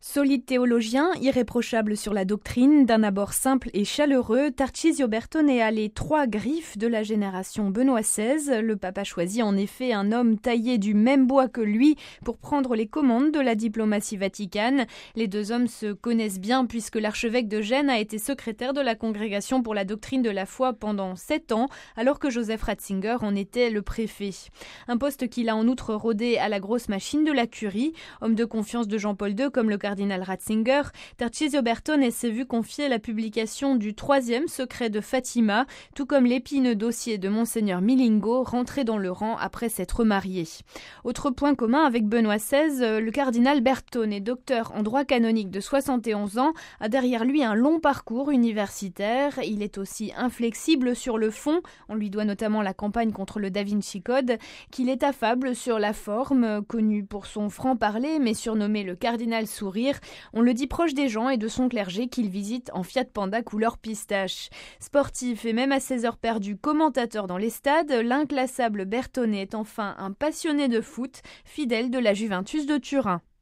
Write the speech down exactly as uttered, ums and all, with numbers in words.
Solide théologien, irréprochable sur la doctrine, d'un abord simple et chaleureux, Tarcisio Bertone a les trois griffes de la génération Benoît seize. Le pape a choisi en effet un homme taillé du même bois que lui pour prendre les commandes de la diplomatie vaticane. Les deux hommes se connaissent bien puisque l'archevêque de Gênes a été secrétaire de la Congrégation pour la doctrine de la foi pendant sept ans, alors que Joseph Ratzinger en était le préfet. Un poste qu'il a en outre rodé à la grosse machine de la curie. Homme de confiance de Jean-Paul deux comme le cardinal Ratzinger, Tarcisio Bertone s'est vu confier la publication du troisième secret de Fatima, tout comme l'épineux dossier de Monseigneur Milingo, rentré dans le rang après s'être marié. Autre point commun avec Benoît seize, le cardinal Bertone, docteur en droit canonique de soixante et onze ans, a derrière lui un long parcours universitaire. Il est aussi inflexible sur le fond, on lui doit notamment la campagne contre le Da Vinci Code, qu'il est affable sur la forme, connu pour son franc-parler mais surnommé le cardinal sourire. On le dit proche des gens et de son clergé qu'il visite en Fiat Panda couleur pistache. Sportif et même à ses heures perdues commentateur dans les stades, l'inclassable Bertone est enfin un passionné de foot, fidèle de la Juventus de Turin.